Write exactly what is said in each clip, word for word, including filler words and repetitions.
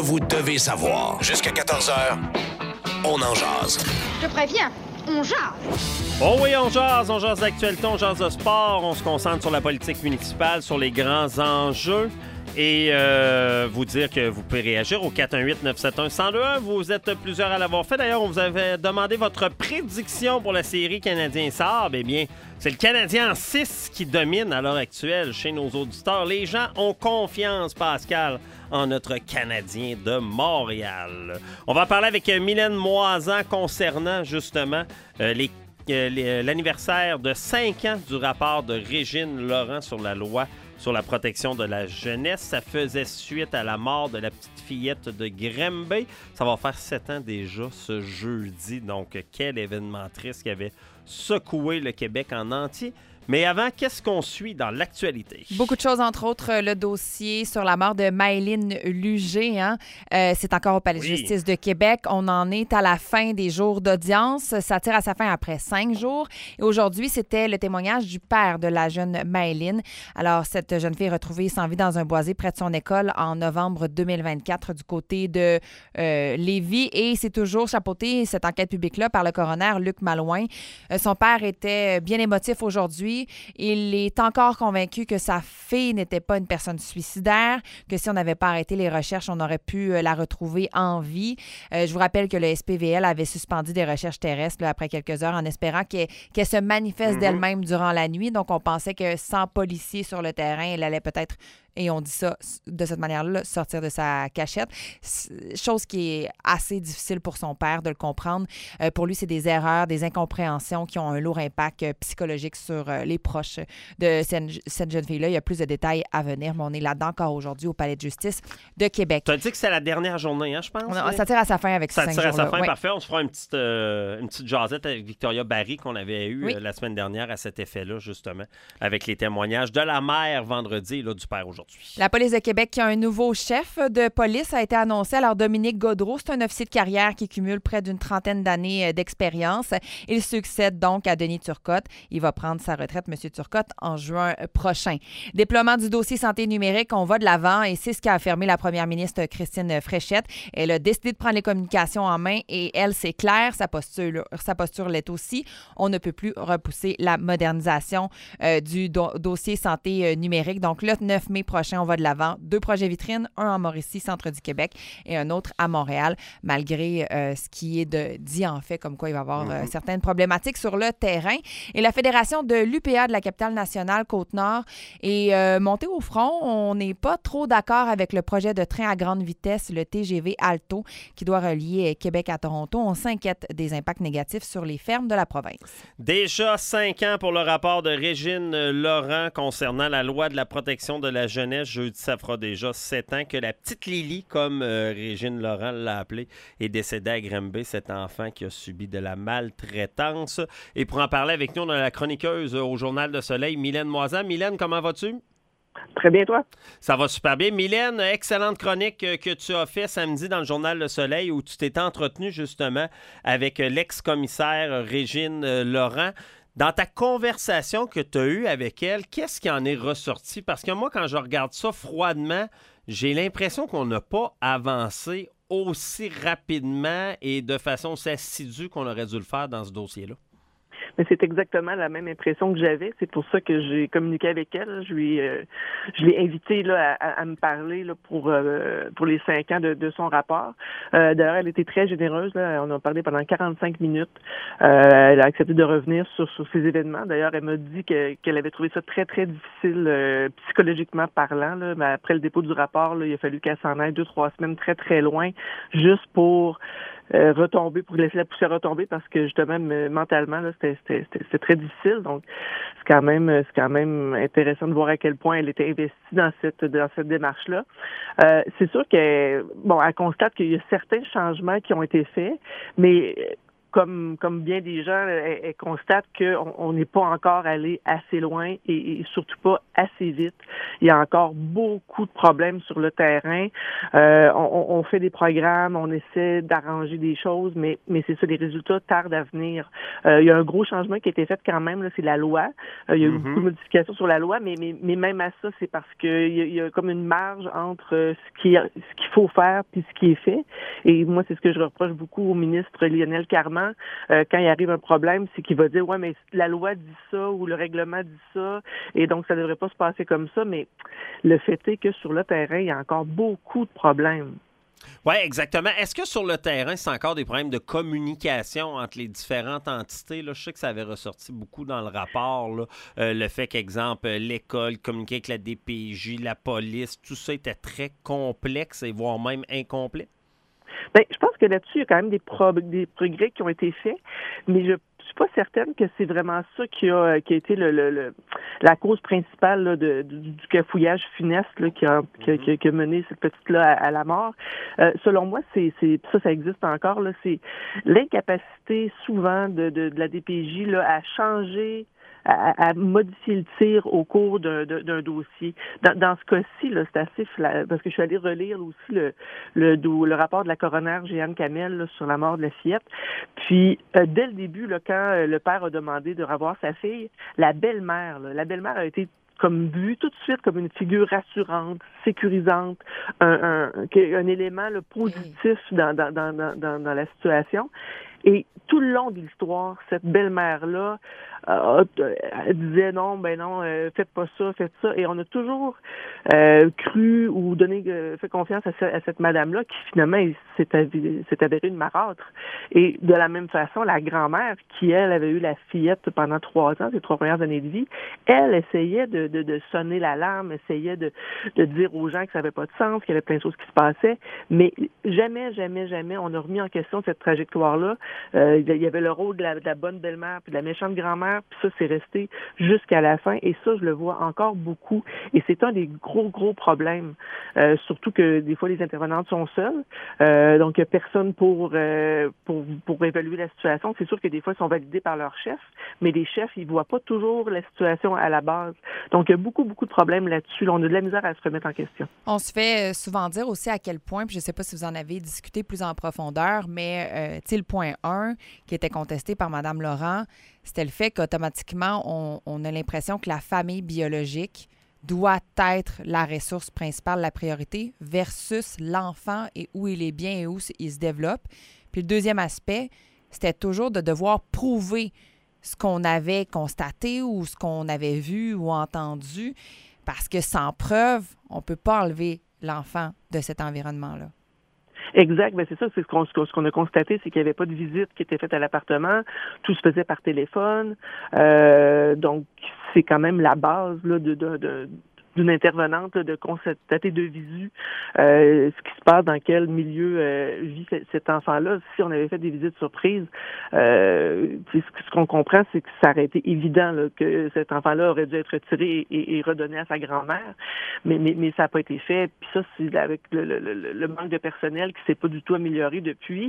vous devez savoir. Jusqu'à quatorze heures, on en jase. Je te préviens, on jase. Oh oui, on jase, on jase d'actualité, on jase de sport, on se concentre sur la politique municipale, sur les grands enjeux. Et euh, vous dire que vous pouvez réagir au quatre un huit neuf sept un un zéro deux un. Vous êtes plusieurs à l'avoir fait. D'ailleurs, on vous avait demandé votre prédiction pour la série Canadien-Sabres. Eh bien, c'est le Canadien en six qui domine à l'heure actuelle chez nos auditeurs. Les gens ont confiance, Pascal, en notre Canadien de Montréal. On va parler avec Mylène Moisan concernant justement euh, les euh, l'anniversaire de cinq ans du rapport de Régine Laurent sur la loi sur la protection de la jeunesse. Ça faisait suite à la mort de la petite fillette de Granby. Ça va faire sept ans déjà ce jeudi. Donc, quel événement triste qui avait secoué le Québec en entier. Mais avant, qu'est-ce qu'on suit dans l'actualité? Beaucoup de choses, entre autres, le dossier sur la mort de Maëlyn Lugé. Hein? Euh, c'est encore au Palais oui. de justice de Québec. On en est à la fin des jours d'audience. Ça tire à sa fin après cinq jours. Et aujourd'hui, c'était le témoignage du père de la jeune Maëlyn. Alors, cette jeune fille est retrouvée sans vie dans un boisé près de son école en novembre deux mille vingt-quatre du côté de euh, Lévis. Et c'est toujours chapeauté, cette enquête publique-là, par le coroner Luc Malouin. Euh, son père était bien émotif aujourd'hui. Il est encore convaincu que sa fille n'était pas une personne suicidaire, que si on n'avait pas arrêté les recherches, on aurait pu la retrouver en vie. Euh, je vous rappelle que le S P V L avait suspendu des recherches terrestres là, après quelques heures en espérant qu'elle, qu'elle se manifeste mm-hmm. d'elle-même durant la nuit. Donc, on pensait que sans policiers sur le terrain, elle allait peut-être, et on dit ça de cette manière-là, sortir de sa cachette. Chose qui est assez difficile pour son père de le comprendre. Euh, pour lui, c'est des erreurs, des incompréhensions qui ont un lourd impact euh, psychologique sur euh, les proches de cette, cette jeune fille-là. Il y a plus de détails à venir, mais on est là-dedans encore aujourd'hui au Palais de justice de Québec. Tu as dit que c'est la dernière journée, hein, je pense? On, ça tire à sa fin avec ces cinq jours-là. Ça tire à sa fin, oui. Parfait. On se fera une petite, euh, une petite jasette avec Victoria Barry qu'on avait eue oui. euh, la semaine dernière à cet effet-là, justement, avec les témoignages de la mère vendredi et là, du père aujourd'hui. La police de Québec qui a un nouveau chef de police a été annoncé. Alors, Dominique Gaudreault, c'est un officier de carrière qui cumule près d'une trentaine d'années d'expérience. Il succède donc à Denis Turcotte. Il va prendre sa retraite, M. Turcotte, en juin prochain. Déploiement du dossier santé numérique, on va de l'avant et c'est ce qu'a affirmé la première ministre Christine Fréchette. Elle a décidé de prendre les communications en main et elle, c'est clair, sa posture, sa posture l'est aussi. On ne peut plus repousser la modernisation euh, du do- dossier santé euh, numérique. Donc, le neuf mai prochain, on va de l'avant. Deux projets vitrines, un en Mauricie, centre du Québec, et un autre à Montréal, malgré euh, ce qui est de, dit en fait, comme quoi il va y avoir euh, certaines problématiques sur le terrain. Et la Fédération de l'U P A de la capitale nationale Côte-Nord est euh, montée au front. On n'est pas trop d'accord avec le projet de train à grande vitesse, le T G V Alto, qui doit relier Québec à Toronto. On s'inquiète des impacts négatifs sur les fermes de la province. Déjà cinq ans pour le rapport de Régine Laurent concernant la loi de la protection de la jeunesse. Jeudi, ça fera déjà sept ans que la petite Lily, comme euh, Régine Laurent l'a appelée, est décédée à Granby, cet enfant qui a subi de la maltraitance. Et pour en parler avec nous, on a la chroniqueuse au Journal de Soleil, Mylène Moisan. Mylène, comment vas-tu? Très bien, toi? Ça va super bien. Mylène, excellente chronique que tu as fait samedi dans le Journal Le Soleil où tu t'es entretenu justement avec l'ex-commissaire Régine Laurent. Dans ta conversation que tu as eue avec elle, qu'est-ce qui en est ressorti? Parce que moi, quand je regarde ça froidement, j'ai l'impression qu'on n'a pas avancé aussi rapidement et de façon aussi assidue qu'on aurait dû le faire dans ce dossier-là. Mais c'est exactement la même impression que j'avais. C'est pour ça que j'ai communiqué avec elle. Je lui, euh, je l'ai invitée là, à, à me parler là, pour euh, pour les cinq ans de, de son rapport. Euh, d'ailleurs, elle était très généreuse. Là. On a parlé pendant quarante-cinq minutes. Euh, elle a accepté de revenir sur, sur ces événements. D'ailleurs, elle m'a dit que, qu'elle avait trouvé ça très, très difficile euh, psychologiquement parlant. Là. Mais après le dépôt du rapport, là, il a fallu qu'elle s'en aille deux, trois semaines très, très loin, juste pour Euh, retomber, pour laisser la poussière retomber, parce que justement me, mentalement là, c'était, c'était, c'était, c'était très difficile. Donc c'est quand même c'est quand même intéressant de voir à quel point elle était investie dans cette dans cette démarche-là. Euh, c'est sûr que bon, elle constate qu'il y a certains changements qui ont été faits, mais comme comme bien des gens, elle, elle constate qu'on n'est pas encore allé assez loin et, et surtout pas assez vite. Il y a encore beaucoup de problèmes sur le terrain. Euh, on, on fait des programmes, on essaie d'arranger des choses, mais mais c'est ça, les résultats tardent à venir. Euh, il y a un gros changement qui a été fait quand même, là, c'est la loi. Euh, il y a eu mm-hmm. beaucoup de modifications sur la loi, mais mais, mais même à ça, c'est parce que il y, a, il y a comme une marge entre ce qui ce qu'il faut faire puis ce qui est fait. Et moi, c'est ce que je reproche beaucoup au ministre Lionel Carman. Euh, quand il arrive un problème, c'est qu'il va dire « Ouais, mais la loi dit ça ou le règlement dit ça, et donc ça ne devrait pas se passer comme ça. » Mais le fait est que sur le terrain, il y a encore beaucoup de problèmes. Oui, exactement. Est-ce que sur le terrain, c'est encore des problèmes de communication entre les différentes entités? Là, je sais que ça avait ressorti beaucoup dans le rapport. Là. Euh, le fait qu'exemple, l'école communiquait avec la D P J, la police, tout ça était très complexe et voire même incomplet. Bien, je pense que là-dessus, il y a quand même des, pro- des progrès qui ont été faits, mais je Je suis pas certaine que c'est vraiment ça qui a qui a été le, le, le la cause principale là, de, du, du cafouillage funeste là, qui, a, qui, a, qui, a, qui a mené cette petite-là à, à la mort. Euh, selon moi, c'est, c'est ça, ça existe encore, là, c'est l'incapacité souvent de, de, de la D P J là, à changer À, à modifier le tir au cours d'un, d'un dossier. Dans, dans ce cas-ci, là, c'est assez fla... parce que je suis allée relire aussi le, le, le rapport de la coroner Jeanne Kamel là, sur la mort de la fillette. Puis, euh, dès le début, là, quand euh, le père a demandé de revoir sa fille, la belle-mère, là, la belle-mère a été comme vue tout de suite comme une figure rassurante, sécurisante, un, un, un élément là, positif dans, dans, dans, dans, dans la situation. Et tout le long de l'histoire, cette belle-mère-là euh, elle disait non, ben non, euh, faites pas ça, faites ça. Et on a toujours euh, cru ou donné euh, fait confiance à, ce, à cette madame-là qui finalement s'est, avé, s'est avérée une marâtre. Et de la même façon, la grand-mère, qui elle avait eu la fillette pendant trois ans, ses trois premières années de vie, elle essayait de, de, de sonner l'alarme, essayait de, de dire aux gens que ça n'avait pas de sens, qu'il y avait plein de choses qui se passaient. Mais jamais, jamais, jamais on a remis en question cette trajectoire-là. Euh, il y avait le rôle de la, de la bonne belle-mère puis de la méchante grand-mère, puis ça, c'est resté jusqu'à la fin. Et ça, je le vois encore beaucoup. Et c'est un des gros, gros problèmes. Euh, surtout que des fois, les intervenantes sont seules. Euh, donc, il n'y a personne pour, euh, pour, pour évaluer la situation. C'est sûr que des fois, ils sont validés par leur chef, mais les chefs, ils ne voient pas toujours la situation à la base. Donc, il y a beaucoup, beaucoup de problèmes là-dessus. Là, on a de la misère à se remettre en question. On se fait souvent dire aussi à quel point, puis je ne sais pas si vous en avez discuté plus en profondeur, mais euh, tu sais, le point un qui était contesté par Mme Laurent, c'était le fait qu'automatiquement, on, on a l'impression que la famille biologique doit être la ressource principale, la priorité, versus l'enfant et où il est bien et où il se développe. Puis le deuxième aspect, c'était toujours de devoir prouver ce qu'on avait constaté ou ce qu'on avait vu ou entendu, parce que sans preuve, on ne peut pas enlever l'enfant de cet environnement-là. Exact, ben c'est ça, c'est ce qu'on, ce qu'on a constaté, c'est qu'il n'y avait pas de visite qui était faite à l'appartement, tout se faisait par téléphone, euh, donc c'est quand même la base là, de, de, de d'une intervenante là, de constater de visu euh, ce qui se passe, dans quel milieu euh, vit cet enfant-là. Si on avait fait des visites surprises, euh, ce qu'on comprend, c'est que ça aurait été évident là, que cet enfant-là aurait dû être retiré et, et redonné à sa grand-mère, mais, mais, mais ça n'a pas été fait. Puis ça, c'est avec le, le, le, le manque de personnel qui s'est pas du tout amélioré depuis,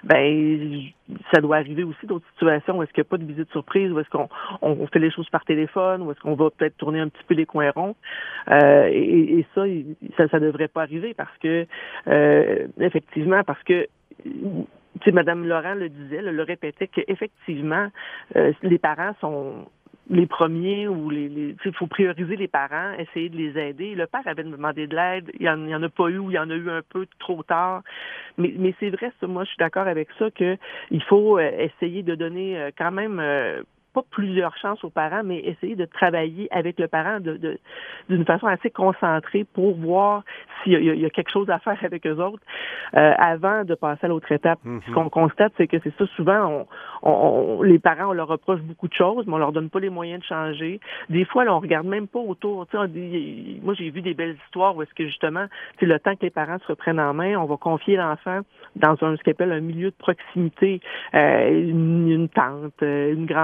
ben ça doit arriver aussi d'autres situations où est-ce qu'il n'y a pas de visite surprise, où est-ce qu'on on fait les choses par téléphone, où est-ce qu'on va peut-être tourner un petit peu les coins ronds. Euh, et, et ça, ça, ça devrait pas arriver parce que, euh, effectivement, parce que, tu sais, Mme Laurent le disait, le, le répétait qu'effectivement, euh, les parents sont les premiers ou les, les il faut prioriser les parents, essayer de les aider. Le père avait demandé de l'aide, il y en, il y en a pas eu ou il y en a eu un peu trop tard. Mais, mais c'est vrai, ça, moi, je suis d'accord avec ça que il faut euh, essayer de donner euh, quand même euh, pas plusieurs chances aux parents, mais essayer de travailler avec le parent de, de, d'une façon assez concentrée pour voir s'il y a, il y a quelque chose à faire avec eux autres euh, avant de passer à l'autre étape. Mm-hmm. Ce qu'on constate, c'est que c'est ça, souvent, on, on, les parents, on leur reproche beaucoup de choses, mais on leur donne pas les moyens de changer. Des fois, là, on regarde même pas autour. Tu sais, on dit, moi, j'ai vu des belles histoires où est-ce que, justement, c'est le temps que les parents se reprennent en main, on va confier l'enfant dans un, ce qu'on appelle un milieu de proximité, euh, une, une tante, une grand-mère,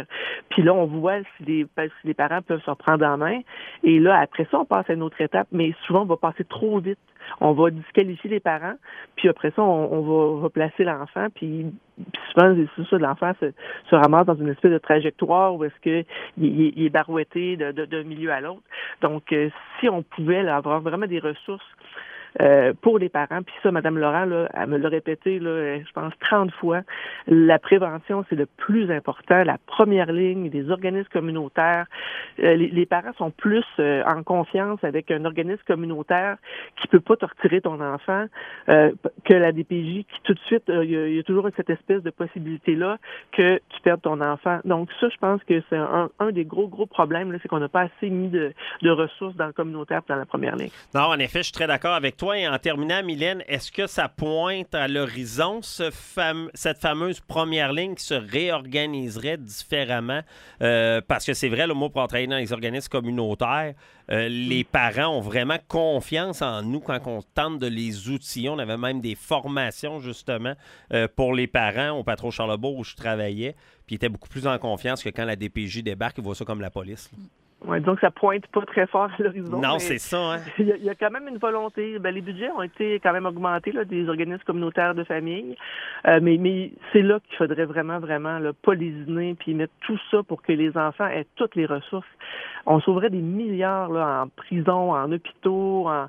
communautaire. Puis là, on voit si les, si les parents peuvent se reprendre en main. Et là, après ça, on passe à une autre étape, mais souvent, on va passer trop vite. On va disqualifier les parents, puis après ça, on, on va replacer l'enfant, puis, puis souvent, c'est ça, l'enfant se, se ramasse dans une espèce de trajectoire où est-ce que il, il est barouetté de, de, d'un milieu à l'autre. Donc, euh, si on pouvait là, avoir vraiment des ressources Euh, pour les parents, puis ça, Mme Laurent, là, elle me l'a répété, là, je pense, trente fois, la prévention, c'est le plus important, la première ligne des organismes communautaires. Euh, les, les parents sont plus euh, en confiance avec un organisme communautaire qui peut pas te retirer ton enfant euh, que la D P J, qui tout de suite, il euh, y, y a toujours cette espèce de possibilité-là que tu perdes ton enfant. Donc ça, je pense que c'est un, un des gros, gros problèmes, là, c'est qu'on n'a pas assez mis de, de ressources dans le communautaire et dans la première ligne. Non, en effet, je suis très d'accord avec toi. Et en terminant, Mylène, est-ce que ça pointe à l'horizon ce fam- cette fameuse première ligne qui se réorganiserait différemment? Euh, parce que c'est vrai, le mot pour travailler dans les organismes communautaires, euh, les parents ont vraiment confiance en nous quand on tente de les outiller. On avait même des formations, justement, euh, pour les parents au Patro Charlebourg où je travaillais. Puis ils étaient beaucoup plus en confiance que quand la D P J débarque, ils voient ça comme la police. Là. Oui, donc ça pointe pas très fort à l'horizon. Non, c'est ça. Hein? Il y, a, il y a quand même une volonté. Ben, les budgets ont été quand même augmentés là, des organismes communautaires de famille, euh, mais, mais c'est là qu'il faudrait vraiment, vraiment là, pas lésiner puis mettre tout ça pour que les enfants aient toutes les ressources. On sauverait des milliards là, en prison, en hôpitaux, en,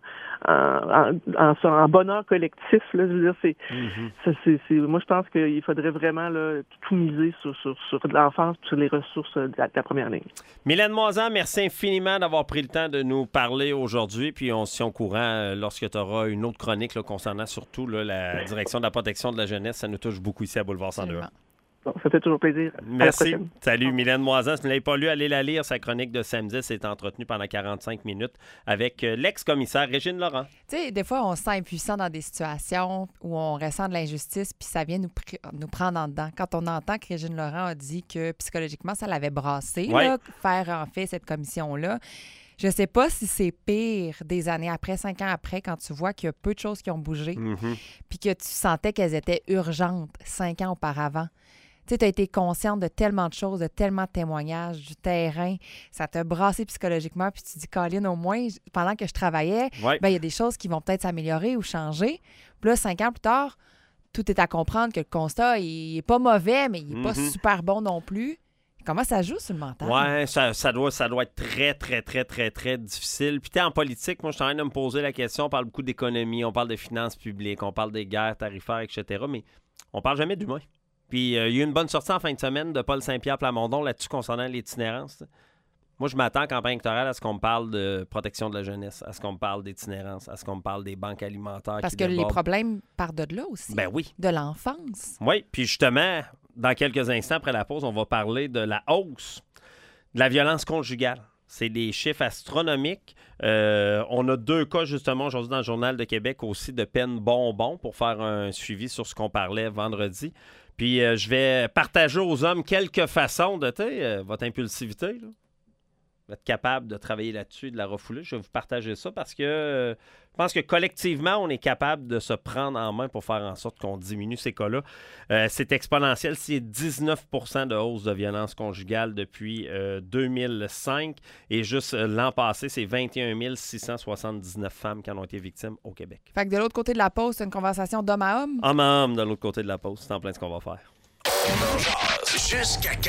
en, en, en, en bonheur collectif. Là, je veux dire, c'est, mm-hmm. ça, c'est, c'est, moi, je pense qu'il faudrait vraiment là, tout miser sur, sur, sur l'enfance, sur les ressources de la, de la première ligne. Mylène Moisan, merci infiniment d'avoir pris le temps de nous parler aujourd'hui. Puis on se tient au courant euh, lorsque tu auras une autre chronique là, concernant surtout là, la direction de la protection de la jeunesse. Ça nous touche beaucoup ici à Boulevard cent deux. Bon, ça fait toujours plaisir. Merci. Salut, Mylène Moisan. Si vous ne l'avez pas lu, allez la lire. Sa chronique de samedi s'est entretenue pendant quarante-cinq minutes avec l'ex-commissaire Régine Laurent. Tu sais, des fois, on se sent impuissant dans des situations où on ressent de l'injustice, puis ça vient nous, pr- nous prendre en dedans. Quand on entend que Régine Laurent a dit que psychologiquement, ça l'avait brassé, ouais. là, faire en fait cette commission-là. Je sais pas si c'est pire des années après, cinq ans après, quand tu vois qu'il y a peu de choses qui ont bougé, mm-hmm. puis que tu sentais qu'elles étaient urgentes cinq ans auparavant. Tu sais, tu as été consciente de tellement de choses, de tellement de témoignages, du terrain. Ça t'a brassé psychologiquement. Puis tu te dis, Colin, au moins, pendant que je travaillais, ouais. ben, il y a des choses qui vont peut-être s'améliorer ou changer. Puis là, cinq ans plus tard, tout est à comprendre que le constat, il n'est pas mauvais, mais il n'est mm-hmm. pas super bon non plus. Comment ça joue sur le mental? Oui, ça, ça, doit, ça doit être très, très, très, très, très difficile. Puis tu es en politique, moi, je suis en train de me poser la question. On parle beaucoup d'économie, on parle de finances publiques, on parle des guerres tarifaires, et cetera. Mais on parle jamais d'humain. Puis euh, il y a eu une bonne sortie en fin de semaine de Paul Saint-Pierre Plamondon là-dessus concernant l'itinérance. Moi, je m'attends en campagne électorale à ce qu'on me parle de protection de la jeunesse, à ce qu'on me parle d'itinérance, à ce qu'on me parle des banques alimentaires. Parce qui que débordent. Les problèmes partent de là aussi. Ben oui. De l'enfance. Oui, puis justement, dans quelques instants après la pause, on va parler de la hausse de la violence conjugale. C'est des chiffres astronomiques. Euh, on a deux cas, justement, aujourd'hui dans le Journal de Québec aussi de peine bonbon pour faire un suivi sur ce qu'on parlait vendredi. Puis euh, je vais partager aux hommes quelques façons de, tu sais, euh, votre impulsivité, là. Vous êtes capable de travailler là-dessus et de la refouler. Je vais vous partager ça parce que euh, je pense que collectivement, on est capable de se prendre en main pour faire en sorte qu'on diminue ces cas-là. Euh, c'est exponentiel. C'est dix-neuf pour cent de hausse de violence conjugale depuis euh, deux mille cinq. Et juste euh, l'an passé, c'est vingt et un mille six cent soixante-dix-neuf femmes qui en ont été victimes au Québec. Fait que de l'autre côté de la pause, c'est une conversation d'homme à homme. Homme à homme de l'autre côté de la pause. C'est en plein ce qu'on va faire. Jusqu'à